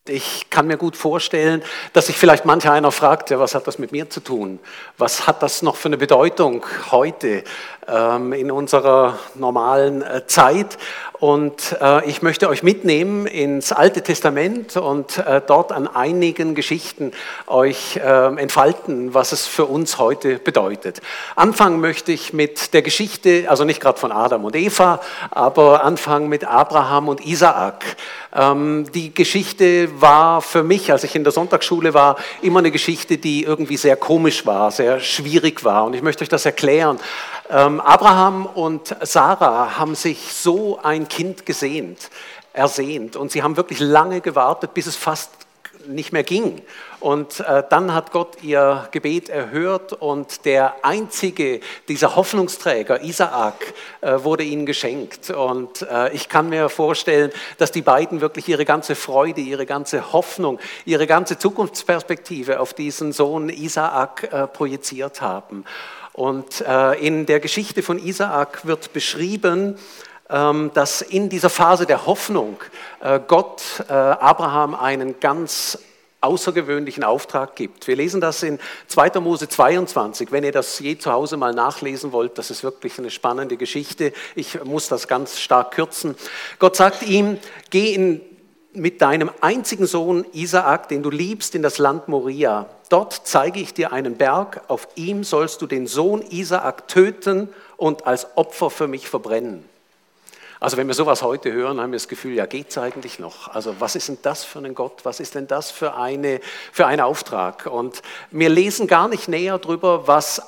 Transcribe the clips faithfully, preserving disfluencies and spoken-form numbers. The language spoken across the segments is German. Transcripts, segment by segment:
Ich kann mir gut vorstellen, dass sich vielleicht manch einer fragt, ja, was hat das mit mir zu tun? Was hat das noch für eine Bedeutung heute ähm, in unserer normalen äh, Zeit? Und äh, ich möchte euch mitnehmen ins Alte Testament und äh, dort an einigen Geschichten euch äh, entfalten, was es für uns heute bedeutet. Anfangen möchte ich mit der Geschichte, also nicht gerade von Adam und Eva, aber anfangen mit Abraham und Isaak. Ähm, die Geschichte war für mich, als ich in der Sonntagsschule war, immer eine Geschichte, die irgendwie sehr komisch war, sehr schwierig war. Und ich möchte euch das erklären. Ähm, Abraham und Sarah haben sich so ein Kind gesehnt, ersehnt. Und sie haben wirklich lange gewartet, bis es fast nicht mehr ging. Und äh, dann hat Gott ihr Gebet erhört und der einzige dieser Hoffnungsträger, Isaak, äh, wurde ihnen geschenkt. Und äh, ich kann mir vorstellen, dass die beiden wirklich ihre ganze Freude, ihre ganze Hoffnung, ihre ganze Zukunftsperspektive auf diesen Sohn Isaak äh, projiziert haben. Und äh, in der Geschichte von Isaak wird beschrieben, ähm, dass in dieser Phase der Hoffnung äh, Gott äh, Abraham einen ganz außergewöhnlichen Auftrag gibt. Wir lesen das in zweiter Mose zweiundzwanzig. Wenn ihr das je zu Hause mal nachlesen wollt, das ist wirklich eine spannende Geschichte. Ich muss das ganz stark kürzen. Gott sagt ihm, geh in mit deinem einzigen Sohn Isaak, den du liebst, in das Land Moria. Dort zeige ich dir einen Berg, auf ihm sollst du den Sohn Isaak töten und als Opfer für mich verbrennen. Also wenn wir sowas heute hören, haben wir das Gefühl, ja, geht's eigentlich noch? Also was ist denn das für ein Gott? Was ist denn das für, eine, für ein Auftrag? Und wir lesen gar nicht näher drüber, was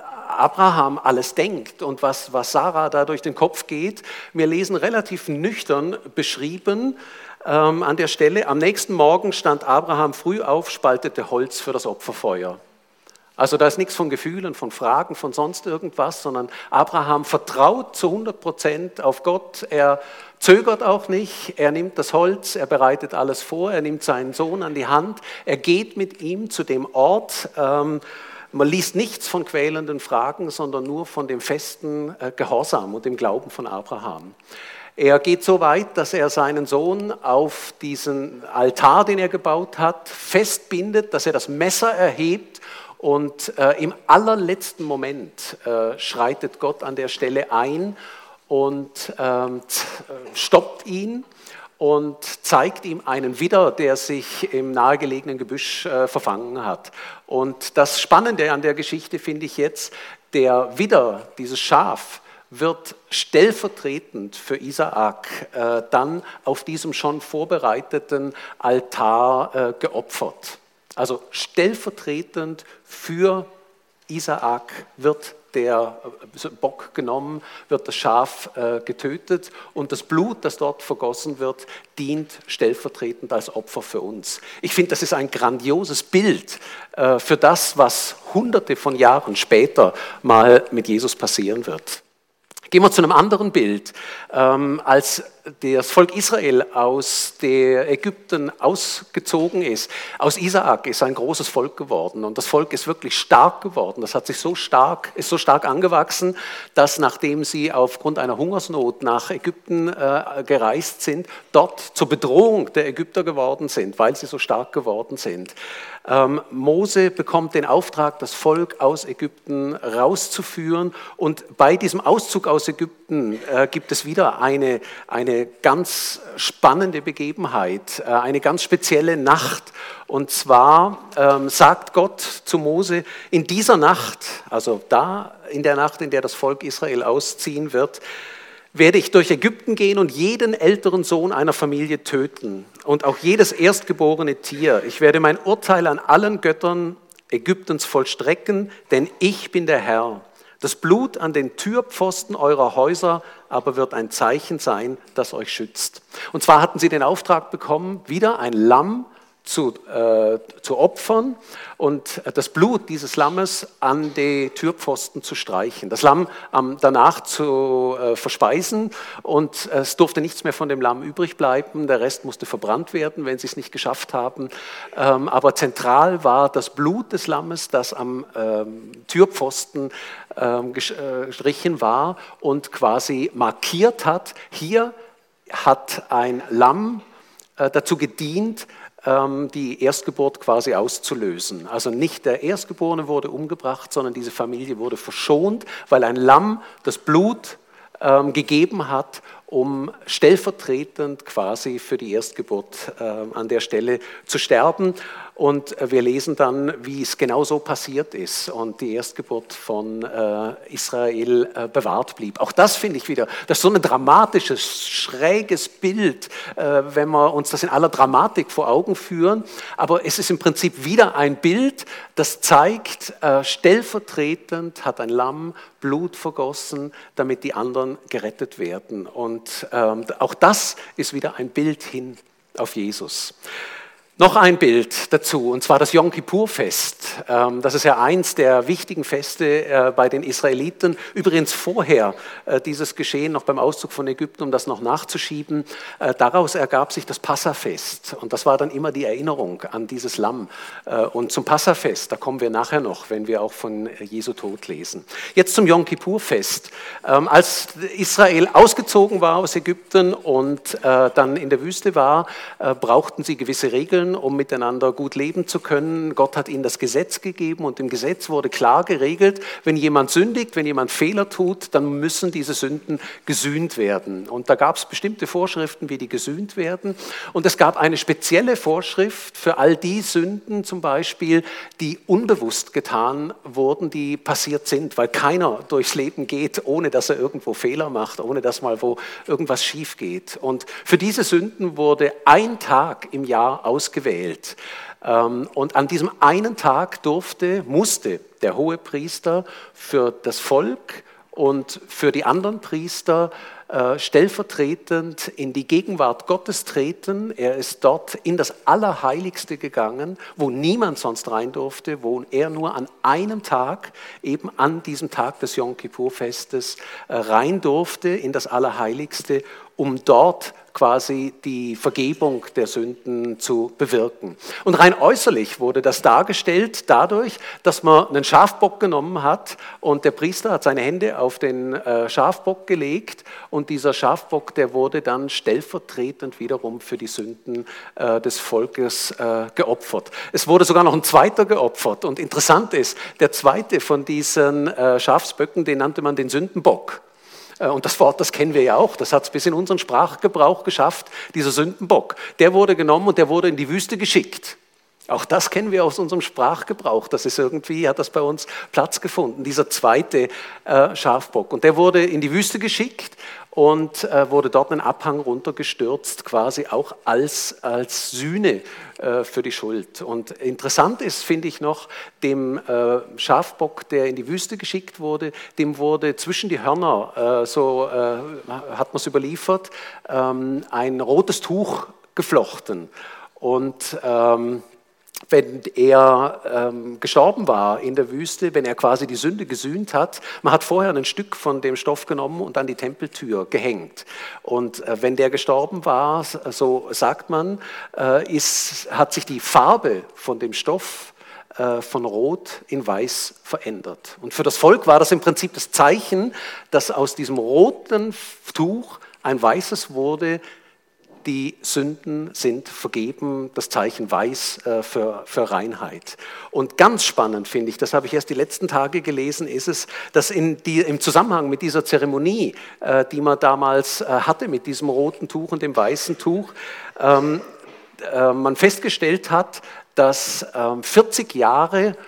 Abraham alles denkt und was, was Sarah da durch den Kopf geht. Wir lesen relativ nüchtern beschrieben, Ähm, an der Stelle, am nächsten Morgen stand Abraham früh auf, spaltete Holz für das Opferfeuer. Also da ist nichts von Gefühlen, von Fragen, von sonst irgendwas, sondern Abraham vertraut zu hundert Prozent auf Gott. Er zögert auch nicht, er nimmt das Holz, er bereitet alles vor, er nimmt seinen Sohn an die Hand, er geht mit ihm zu dem Ort. Ähm, man liest nichts von quälenden Fragen, sondern nur von dem festen äh, Gehorsam und dem Glauben von Abraham. Er geht so weit, dass er seinen Sohn auf diesen Altar, den er gebaut hat, festbindet, dass er das Messer erhebt und äh, im allerletzten Moment äh, schreitet Gott an der Stelle ein und ähm, stoppt ihn und zeigt ihm einen Widder, der sich im nahegelegenen Gebüsch äh, verfangen hat. Und das Spannende an der Geschichte finde ich jetzt, der Widder, dieses Schaf, wird stellvertretend für Isaak äh, dann auf diesem schon vorbereiteten Altar äh, geopfert. Also stellvertretend für Isaak wird der Bock genommen, wird das Schaf äh, getötet und das Blut, das dort vergossen wird, dient stellvertretend als Opfer für uns. Ich finde, das ist ein grandioses Bild äh, für das, was hunderte von Jahren später mal mit Jesus passieren wird. Gehen wir zu einem anderen Bild. Ähm, als das Volk Israel aus der Ägypten ausgezogen ist, aus Isaak ist ein großes Volk geworden und das Volk ist wirklich stark geworden. Das hat sich so stark, ist so stark angewachsen, dass nachdem sie aufgrund einer Hungersnot nach Ägypten äh, gereist sind, dort zur Bedrohung der Ägypter geworden sind, weil sie so stark geworden sind. Ähm, Mose bekommt den Auftrag, das Volk aus Ägypten rauszuführen und bei diesem Auszug aus Ägypten äh, gibt es wieder eine, eine ganz spannende Begebenheit, äh, eine ganz spezielle Nacht. Und zwar ähm, sagt Gott zu Mose, in dieser Nacht, also da in der Nacht, in der das Volk Israel ausziehen wird, werde ich durch Ägypten gehen und jeden älteren Sohn einer Familie töten und auch jedes erstgeborene Tier. Ich werde mein Urteil an allen Göttern Ägyptens vollstrecken, denn ich bin der Herr. Das Blut an den Türpfosten eurer Häuser aber wird ein Zeichen sein, das euch schützt. Und zwar hatten sie den Auftrag bekommen, wieder ein Lamm zu, äh, zu opfern und das Blut dieses Lammes an die Türpfosten zu streichen. Das Lamm ähm, danach zu äh, verspeisen und es durfte nichts mehr von dem Lamm übrig bleiben. Der Rest musste verbrannt werden, wenn sie es nicht geschafft haben. Ähm, aber zentral war das Blut des Lammes, das am ähm, Türpfosten ähm, gestrichen war und quasi markiert hat, hier hat ein Lamm äh, dazu gedient, ähm, die Erstgeburt quasi auszulösen. Also nicht der Erstgeborene wurde umgebracht, sondern diese Familie wurde verschont, weil ein Lamm das Blut ähm, gegeben hat, um stellvertretend quasi für die Erstgeburt äh, an der Stelle zu sterben. Und wir lesen dann, wie es genau so passiert ist und die Erstgeburt von äh, Israel äh, bewahrt blieb. Auch das finde ich wieder, das ist so ein dramatisches, schräges Bild, äh, wenn wir uns das in aller Dramatik vor Augen führen. Aber es ist im Prinzip wieder ein Bild, das zeigt, äh, stellvertretend hat ein Lamm Blut vergossen, damit die anderen gerettet werden. Und ähm, auch das ist wieder ein Bild hin auf Jesus. Noch ein Bild dazu, und zwar das Yom Kippur-Fest. Das ist ja eins der wichtigen Feste bei den Israeliten. Übrigens vorher dieses Geschehen, noch beim Auszug von Ägypten, um das noch nachzuschieben. Daraus ergab sich das Passafest. Und das war dann immer die Erinnerung an dieses Lamm. Und zum Passafest, da kommen wir nachher noch, wenn wir auch von Jesu Tod lesen. Jetzt zum Yom Kippur-Fest. Als Israel ausgezogen war aus Ägypten und dann in der Wüste war, brauchten sie gewisse Regeln, um miteinander gut leben zu können. Gott hat ihnen das Gesetz gegeben und im Gesetz wurde klar geregelt, wenn jemand sündigt, wenn jemand Fehler tut, dann müssen diese Sünden gesühnt werden. Und da gab es bestimmte Vorschriften, wie die gesühnt werden. Und es gab eine spezielle Vorschrift für all die Sünden zum Beispiel, die unbewusst getan wurden, die passiert sind, weil keiner durchs Leben geht, ohne dass er irgendwo Fehler macht, ohne dass mal wo irgendwas schief geht. Und für diese Sünden wurde ein Tag im Jahr ausgewählt. gewählt. Und an diesem einen Tag durfte, musste der Hohepriester für das Volk und für die anderen Priester stellvertretend in die Gegenwart Gottes treten. Er ist dort in das Allerheiligste gegangen, wo niemand sonst rein durfte, wo er nur an einem Tag, eben an diesem Tag des Yom Kippur-Festes, rein durfte in das Allerheiligste, um dort quasi die Vergebung der Sünden zu bewirken. Und rein äußerlich wurde das dargestellt dadurch, dass man einen Schafbock genommen hat und der Priester hat seine Hände auf den äh, Schafbock gelegt und dieser Schafbock, der wurde dann stellvertretend wiederum für die Sünden äh, des Volkes äh, geopfert. Es wurde sogar noch ein zweiter geopfert und interessant ist, der zweite von diesen äh, Schafsböcken, den nannte man den Sündenbock. Und das Wort, das kennen wir ja auch, das hat es bis in unseren Sprachgebrauch geschafft, dieser Sündenbock. Der wurde genommen und der wurde in die Wüste geschickt. Auch das kennen wir aus unserem Sprachgebrauch, das ist irgendwie, hat das bei uns Platz gefunden, dieser zweite äh, Schafbock. Und der wurde in die Wüste geschickt und äh, wurde dort einen Abhang runtergestürzt, quasi auch als, als Sühne äh, für die Schuld. Und interessant ist, finde ich noch, dem äh, Schafbock, der in die Wüste geschickt wurde, dem wurde zwischen die Hörner, äh, so äh, hat man es überliefert, ähm, ein rotes Tuch geflochten. Und ähm, wenn er ähm, gestorben war in der Wüste, wenn er quasi die Sünde gesühnt hat, man hat vorher ein Stück von dem Stoff genommen und an die Tempeltür gehängt. Und äh, wenn der gestorben war, so sagt man, äh, ist, hat sich die Farbe von dem Stoff äh, von Rot in Weiß verändert. Und für das Volk war das im Prinzip das Zeichen, dass aus diesem roten Tuch ein weißes wurde. Die Sünden sind vergeben, das Zeichen weiß äh, für, für Reinheit. Und ganz spannend finde ich, das habe ich erst die letzten Tage gelesen, ist es, dass in die, im Zusammenhang mit dieser Zeremonie, äh, die man damals äh, hatte, mit diesem roten Tuch und dem weißen Tuch, ähm, äh, man festgestellt hat, dass äh, vierzig Jahre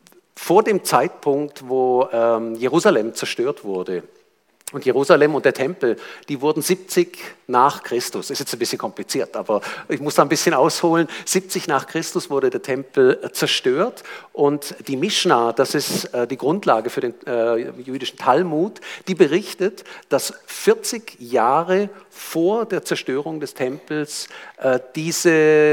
vor dem Zeitpunkt, wo ähm, Jerusalem zerstört wurde, und Jerusalem und der Tempel, die wurden siebzig nach Christus. Ist jetzt ein bisschen kompliziert, aber ich muss da ein bisschen ausholen. siebzig nach Christus wurde der Tempel zerstört und die Mischna, das ist die Grundlage für den äh, jüdischen Talmud, die berichtet, dass vierzig Jahre vor der Zerstörung des Tempels äh, diese,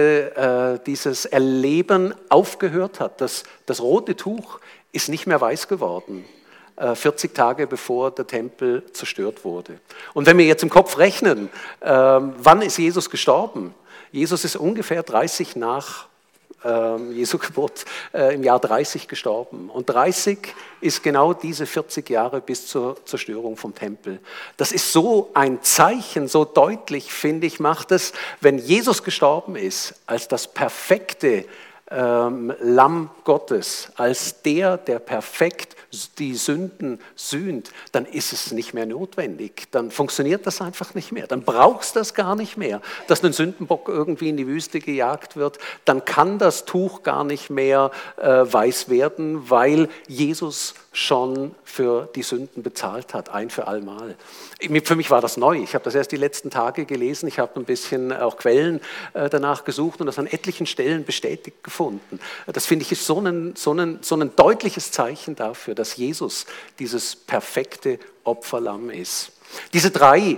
äh, dieses Erleben aufgehört hat. Das, das rote Tuch ist nicht mehr weiß geworden. vierzig Tage bevor der Tempel zerstört wurde. Und wenn wir jetzt im Kopf rechnen, äh, wann ist Jesus gestorben? Jesus ist ungefähr dreißig nach ähm, Jesu Geburt äh, im Jahr dreißig gestorben. Und dreißig ist genau diese vierzig Jahre bis zur Zerstörung vom Tempel. Das ist so ein Zeichen, so deutlich, finde ich, macht es, wenn Jesus gestorben ist, als das perfekte ähm, Lamm Gottes, als der, der perfekt die Sünden sühnt, dann ist es nicht mehr notwendig. Dann funktioniert das einfach nicht mehr. Dann brauchst du das gar nicht mehr, dass ein Sündenbock irgendwie in die Wüste gejagt wird. Dann kann das Tuch gar nicht mehr äh, weiß werden, weil Jesus schon für die Sünden bezahlt hat, ein für allemal. Für mich war das neu. Ich habe das erst die letzten Tage gelesen. Ich habe ein bisschen auch Quellen äh, danach gesucht und das an etlichen Stellen bestätigt gefunden. Das finde ich ist so ein, so ein, so ein deutliches Zeichen dafür, dass Jesus dieses perfekte Opferlamm ist. Diese drei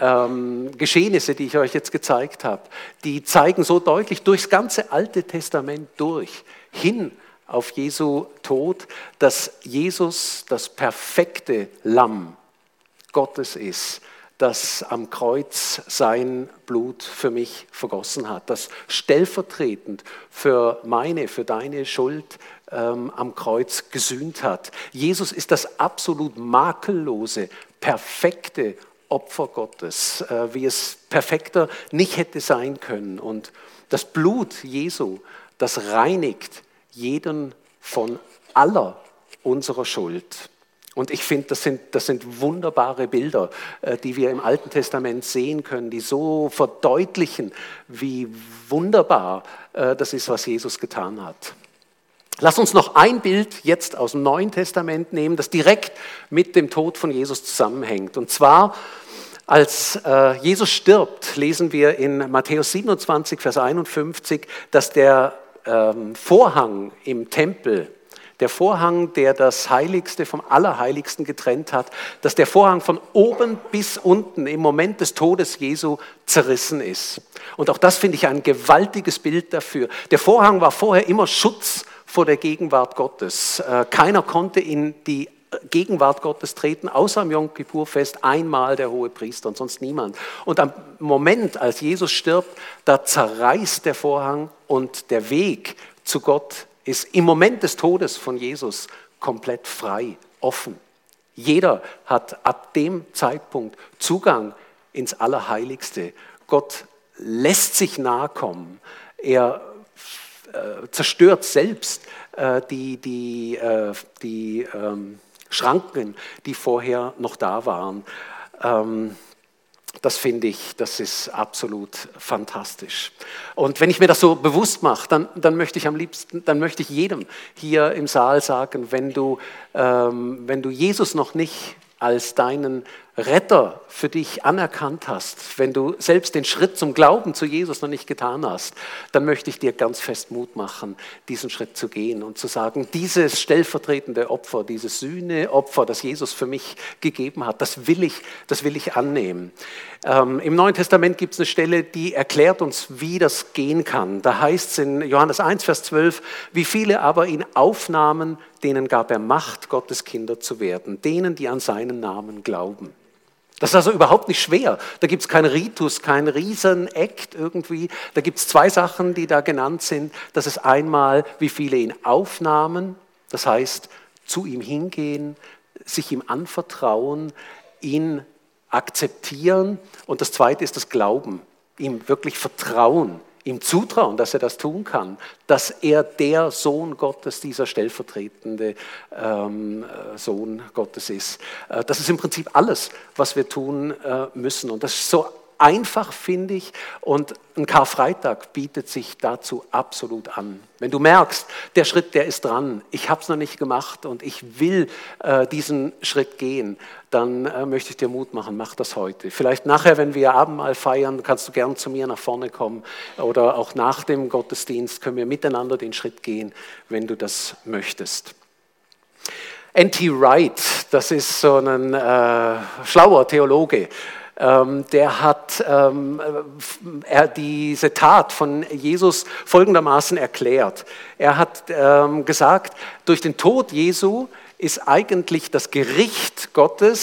ähm, Geschehnisse, die ich euch jetzt gezeigt habe, die zeigen so deutlich durchs ganze Alte Testament durch, hin auf Jesu Tod, dass Jesus das perfekte Lamm Gottes ist, das am Kreuz sein Blut für mich vergossen hat, das stellvertretend für meine, für deine Schuld ähm, am Kreuz gesühnt hat. Jesus ist das absolut makellose, perfekte Opfer Gottes, äh, wie es perfekter nicht hätte sein können. Und das Blut Jesu, das reinigt jeden von aller unserer Schuld. Und ich finde, das sind, das sind wunderbare Bilder, äh, die wir im Alten Testament sehen können, die so verdeutlichen, wie wunderbar äh, das ist, was Jesus getan hat. Lass uns noch ein Bild jetzt aus dem Neuen Testament nehmen, das direkt mit dem Tod von Jesus zusammenhängt. Und zwar, als äh, Jesus stirbt, lesen wir in Matthäus siebenundzwanzig, Vers einundfünfzig, dass der ähm, Vorhang im Tempel, der Vorhang, der das Heiligste vom Allerheiligsten getrennt hat, dass der Vorhang von oben bis unten im Moment des Todes Jesu zerrissen ist. Und auch das finde ich ein gewaltiges Bild dafür. Der Vorhang war vorher immer Schutz vor der Gegenwart Gottes. Keiner konnte in die Gegenwart Gottes treten, außer am Jom Kippur-Fest einmal der Hohepriester und sonst niemand. Und am Moment, als Jesus stirbt, da zerreißt der Vorhang und der Weg zu Gott ist im Moment des Todes von Jesus komplett frei, offen. Jeder hat ab dem Zeitpunkt Zugang ins Allerheiligste. Gott lässt sich nahe kommen. Er äh, zerstört selbst äh, die, die, äh, die ähm, Schranken, die vorher noch da waren. Ähm, Das finde ich, das ist absolut fantastisch. Und wenn ich mir das so bewusst mache, dann, dann möchte ich am liebsten, dann möchte ich jedem hier im Saal sagen, wenn du, ähm, wenn du Jesus noch nicht als deinen Retter für dich anerkannt hast, wenn du selbst den Schritt zum Glauben zu Jesus noch nicht getan hast, dann möchte ich dir ganz fest Mut machen, diesen Schritt zu gehen und zu sagen, dieses stellvertretende Opfer, dieses Sühneopfer, das Jesus für mich gegeben hat, das will ich, das will ich annehmen. Ähm, Im Neuen Testament gibt es eine Stelle, die erklärt uns, wie das gehen kann. Da heißt es in Johannes eins, Vers zwölf, wie viele aber ihn aufnahmen, denen gab er Macht, Gottes Kinder zu werden, denen, die an seinen Namen glauben. Das ist also überhaupt nicht schwer. Da gibt es keinen Ritus, keinen Riesen-Act irgendwie. Da gibt es zwei Sachen, die da genannt sind. Das ist einmal, wie viele ihn aufnahmen, das heißt, zu ihm hingehen, sich ihm anvertrauen, ihn akzeptieren. Und das zweite ist das Glauben, ihm wirklich vertrauen, ihm zutrauen, dass er das tun kann, dass er der Sohn Gottes, dieser stellvertretende ähm, Sohn Gottes ist. Äh, das ist im Prinzip alles, was wir tun äh, müssen. Und das ist so einfach, finde ich, und ein Karfreitag bietet sich dazu absolut an. Wenn du merkst, der Schritt, der ist dran, ich habe es noch nicht gemacht und ich will äh, diesen Schritt gehen, dann äh, möchte ich dir Mut machen, mach das heute. Vielleicht nachher, wenn wir Abendmahl feiern, kannst du gern zu mir nach vorne kommen oder auch nach dem Gottesdienst können wir miteinander den Schritt gehen, wenn du das möchtest. N T Wright, das ist so ein äh, schlauer Theologe, Ähm, der hat ähm, er diese Tat von Jesus folgendermaßen erklärt. Er hat ähm, gesagt, durch den Tod Jesu ist eigentlich das Gericht Gottes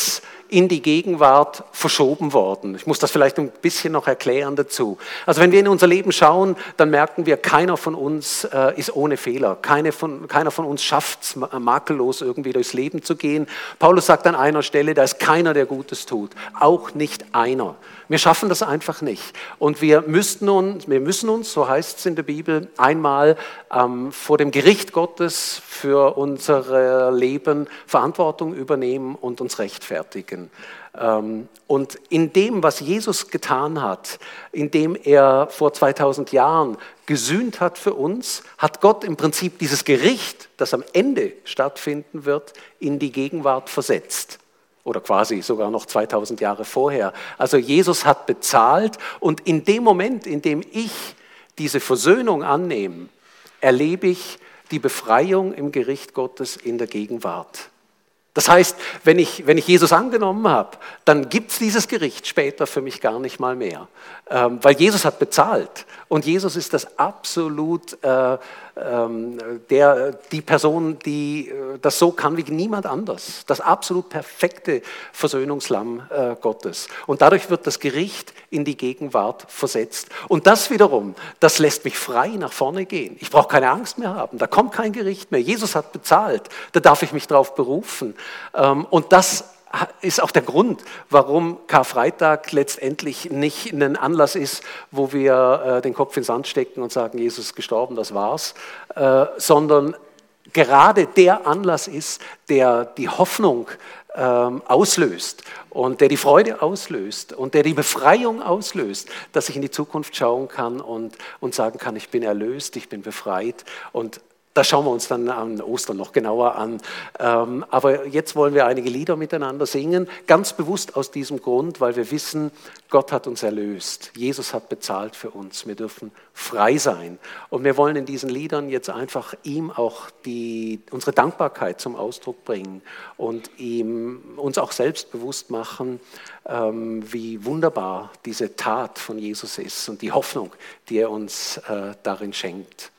in die Gegenwart verschoben worden. Ich muss das vielleicht ein bisschen noch erklären dazu. Also wenn wir in unser Leben schauen, dann merken wir, keiner von uns äh, ist ohne Fehler. Keine von, keiner von uns schafft es, makellos irgendwie durchs Leben zu gehen. Paulus sagt an einer Stelle, da ist keiner, der Gutes tut. Auch nicht einer. Wir schaffen das einfach nicht. Und wir müssten uns, wir müssen uns, so heißt es in der Bibel, einmal ähm, vor dem Gericht Gottes für unser Leben Verantwortung übernehmen und uns rechtfertigen. Ähm, und in dem, was Jesus getan hat, in dem er vor zweitausend Jahren gesühnt hat für uns, hat Gott im Prinzip dieses Gericht, das am Ende stattfinden wird, in die Gegenwart versetzt. Oder quasi sogar noch zweitausend Jahre vorher. Also Jesus hat bezahlt und in dem Moment, in dem ich diese Versöhnung annehme, erlebe ich die Befreiung im Gericht Gottes in der Gegenwart. Das heißt, wenn ich, wenn ich Jesus angenommen habe, dann gibt es dieses Gericht später für mich gar nicht mal mehr. Ähm, weil Jesus hat bezahlt. Und Jesus ist das absolut, äh, ähm, der, die Person, die äh, das so kann wie niemand anders. Das absolut perfekte Versöhnungslamm äh, Gottes. Und dadurch wird das Gericht in die Gegenwart versetzt. Und das wiederum, das lässt mich frei nach vorne gehen. Ich brauche keine Angst mehr haben. Da kommt kein Gericht mehr. Jesus hat bezahlt. Da darf ich mich drauf berufen. Ähm, und das ist auch der Grund, warum Karfreitag letztendlich nicht ein Anlass ist, wo wir äh, den Kopf in den Sand stecken und sagen, Jesus ist gestorben, das war's, äh, sondern gerade der Anlass ist, der die Hoffnung ähm, auslöst und der die Freude auslöst und der die Befreiung auslöst, dass ich in die Zukunft schauen kann und, und sagen kann, ich bin erlöst, ich bin befreit. Und das schauen wir uns dann an Ostern noch genauer an. Ähm, aber jetzt wollen wir einige Lieder miteinander singen, ganz bewusst aus diesem Grund, weil wir wissen, Gott hat uns erlöst. Jesus hat bezahlt für uns. Wir dürfen frei sein. Und wir wollen in diesen Liedern jetzt einfach ihm auch die, unsere Dankbarkeit zum Ausdruck bringen und ihm uns auch selbst bewusst machen, ähm, wie wunderbar diese Tat von Jesus ist und die Hoffnung, die er uns äh, darin schenkt.